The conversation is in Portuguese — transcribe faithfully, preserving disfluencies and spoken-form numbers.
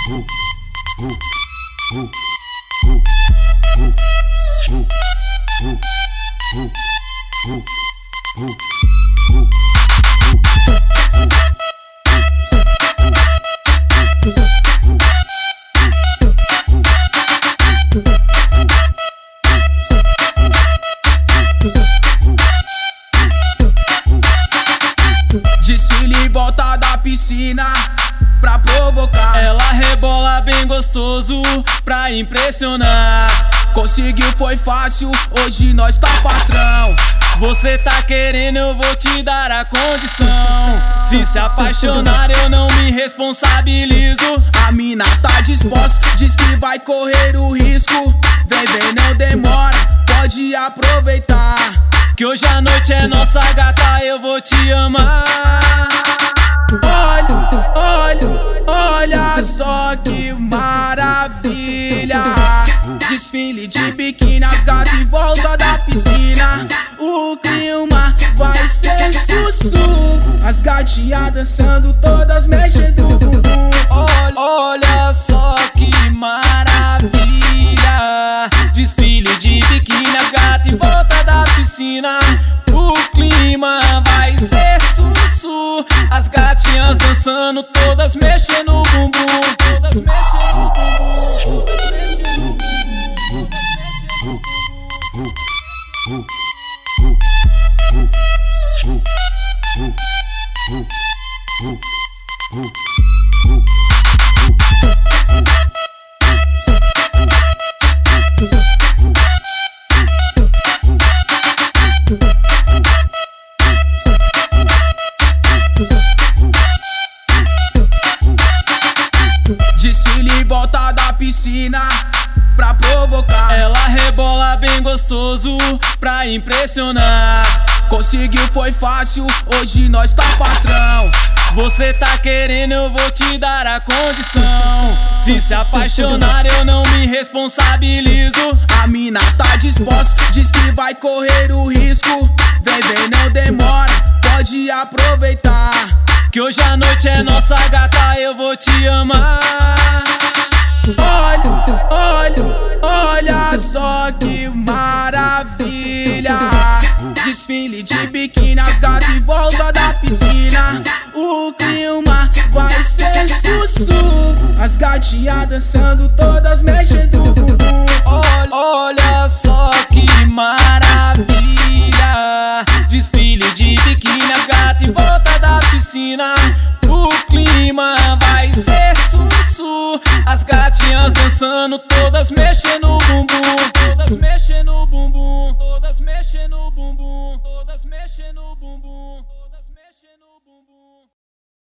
Desfile em volta da piscina pra provocar. Ela rebola bem gostoso pra impressionar. Conseguiu, foi fácil, hoje nós tá patrão. Você tá querendo, eu vou te dar a condição. Se se apaixonar eu não me responsabilizo. A mina tá disposta, diz que vai correr o risco. Vem, vem, não demora, pode aproveitar. Que hoje a noite é nossa, gata, eu vou te amar. Olha, olha, olha só que maravilha. Desfile de biquíni, as gatas em volta da piscina. O clima vai ser sussurro. As gatinhas dançando, todas mexendo o bumbum. Olha, olha só que maravilha. Desfile de biquíni, as gatas em volta da piscina. O clima vai ser sussurro. As gatinhas dançando, todas mexendo o bumbum. Todas mexendo o bumbum. Todas mexendo o bumbum. Desfile em volta da piscina pra provocar. Ela rebola bem gostoso pra impressionar. Conseguiu, foi fácil, hoje nós tá patrão. Você tá querendo, eu vou te dar a condição. Se se apaixonar eu não me responsabilizo. A mina tá disposta, diz que vai correr o risco. Vem, vem, não demora, pode aproveitar. Que hoje a noite é nossa, gata, eu vou te amar. Olha, olha, olha só que maravilha. Desfile de biquíni, as gatas em volta da piscina. O clima vai ser sussurro. As gatinhas dançando, todas mexendo o bumbum. Olha, olha só que maravilha. Desfile de biquíni, as gatas em volta da piscina. O clima vai ser sussurro. As gatinhas dançando, todas mexendo o bumbum. Todas mexendo o bumbum. Todas mexendo o bumbum. Todas mexendo o bumbum.